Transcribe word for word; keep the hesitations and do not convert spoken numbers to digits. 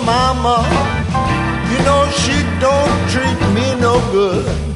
mama, you know she don't treat me no good.